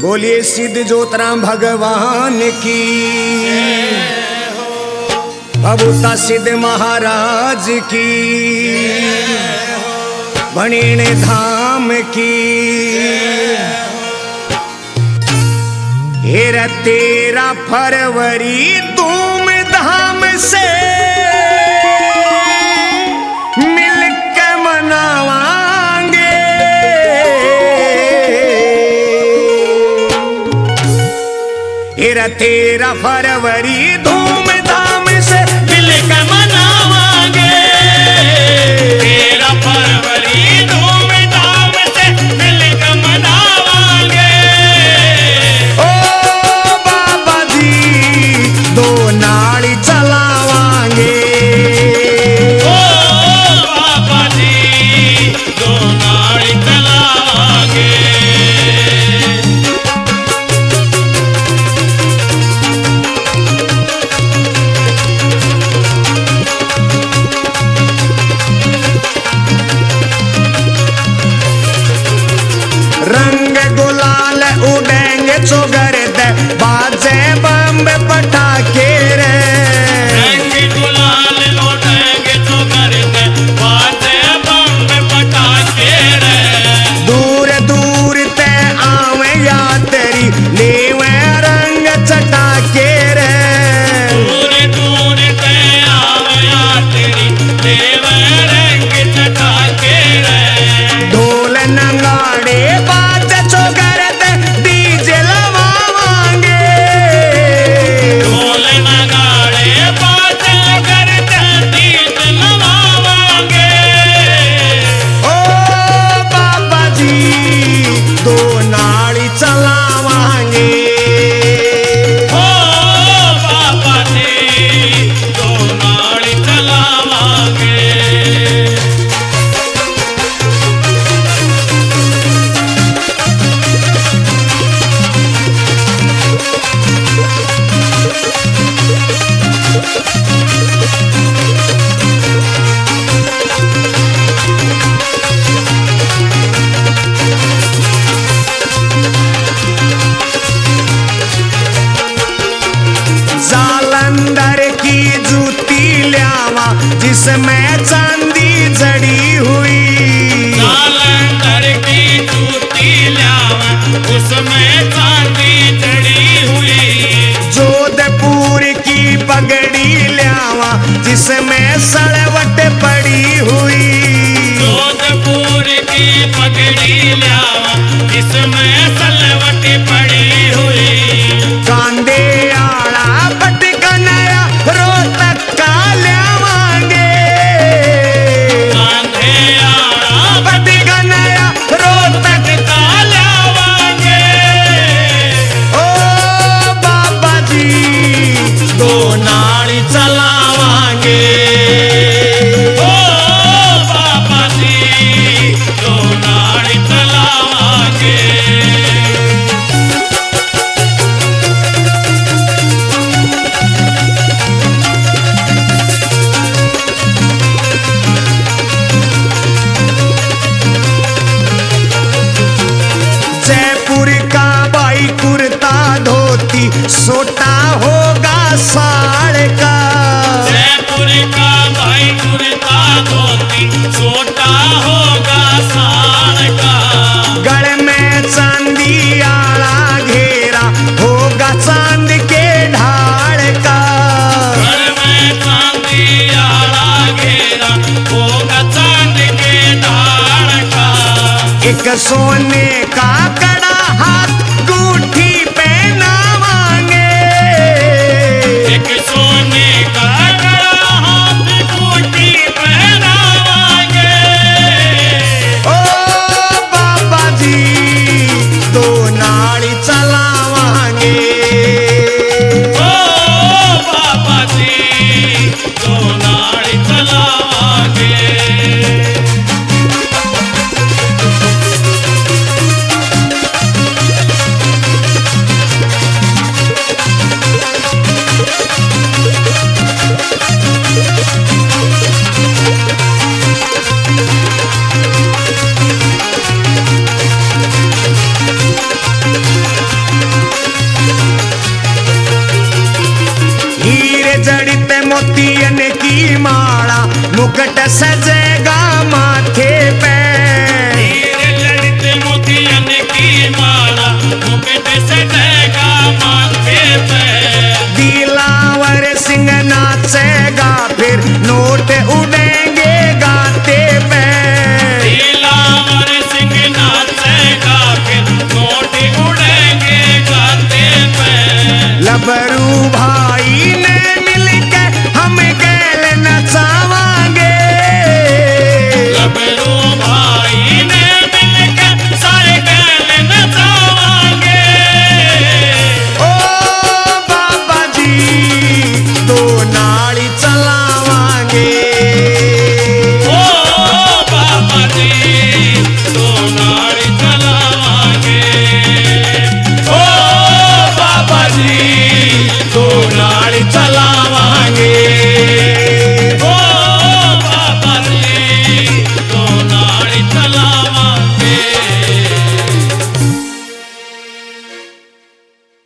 बोलिए सिद्ध ज्योतराम भगवान की, बबूता सिद्ध महाराज की, बणीण धाम की। हेरा 13 फरवरी धूमधाम से मिलकर मनावांगे। हेरा 13 फरवरी धूमधाम से मिलकर मनावांगे। 13 फरवरी धूमधाम से मिलकर मनावांगे। ओ बाबा जी दो नाली चलावांगे। ओ बाबा जी दो नाली चलावांगे। रंग गुलाल उड़ेंगे चोगर दे बाजे बम पटाखे रे। रंग गुलाल उड़ेंगे चोगर दे बाजे बम पटाखे रे। दूर दूर ते आवे यात्री लेवे रंग चटाके रे। दूर दूर ते आवे तेरी लेवे रंग चटाके रे। ढोल नगाड़े बाजे चोगर दे डीजे लवावांगे। ढोल नगाड़े बाजे करते दीप लवावांगे। ओ बाबा जी दो नाली चलावांगे। ओ बाबा जी दो नाली चलावांगे। जालंधर की जूती ल्यावा जिसमें चांदी जड़ी हुई। जालंधर की जूती ल्यावा उसमें चांदी जड़ी हुई। जोधपुर की पगड़ी ल्यावा जिसमें सड़वट पड़ी हुई। जोधपुर की पगड़ी ल्यावा जिसमें सलवट पड़ी हुई। कांदे आड़ा बटकनया रोहतक का ल्यावांगे। कांधे आड़ा बटकनया रोहतक का ल्यावांगे। ओ बाबा जी दो नाली चलावांगे। ओ बाबा जी दो नाली चलावांगे। जयपुर का बाई कुर्ता धोती सोटा होगा साड़ का। जयपुर का भाई कुर्ता धोती छोटा होगा साड़ का। गढ़ में चांदी आला घेरा होगा चांद के ढाल का। घर में चांदी आला घेरा होगा चांद के ढाल का। एक सोने का कड़ा हाथ गूठी पहनावांगे। एक सोने का कड़ा हाथ बूटी पहनावांगे। ओ बाबा जी दो नाली चलावांगे। ओ बाबा जी दो नाली चलावांगे। मुकुट सजेगा